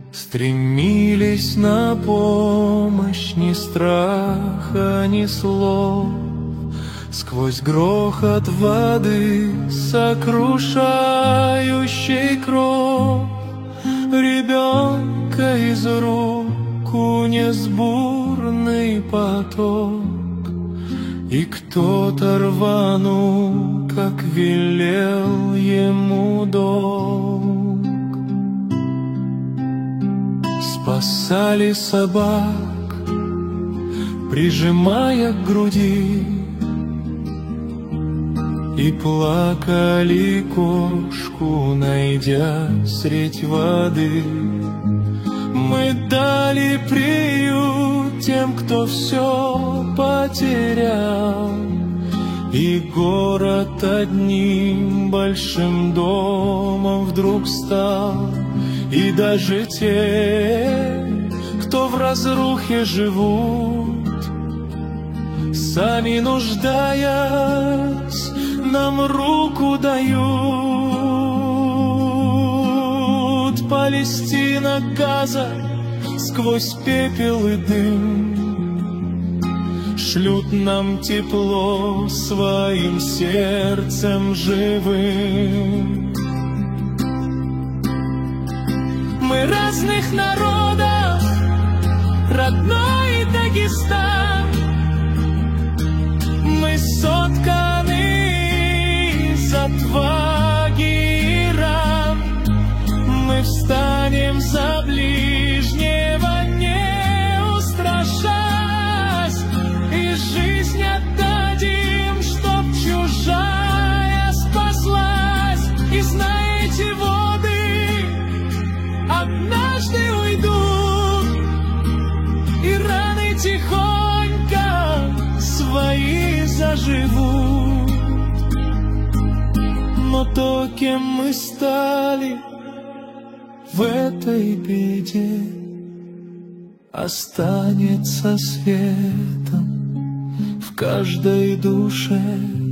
стремились на помощь ни страха, ни слов. Сквозь грохот воды, сокрушающей кровь, ребенка из рук унес бурный поток, и кто-то рванул, как велел ему долг. Спасали собак, прижимая к груди, и плакали кошку, найдя средь воды. Мы дали приют тем, кто все потерял, и город одним большим домом вдруг стал. И даже те, кто в разрухе живут, сами нуждаясь, нам руку дают. Палестина, Газа, сквозь пепел и дым шлют нам тепло своим сердцем живым. Мы разных народов, родной Дагестан, мы сотканы из отваги и ран. Мы встанем за ближнего, не устрашась, и жизнь отдадим, чтоб чужая спаслась. И знаете, воды однажды уйдут, и раны тихонько свои заживут. Но то, кем мы стали в этой беде, останется светом в каждой душе.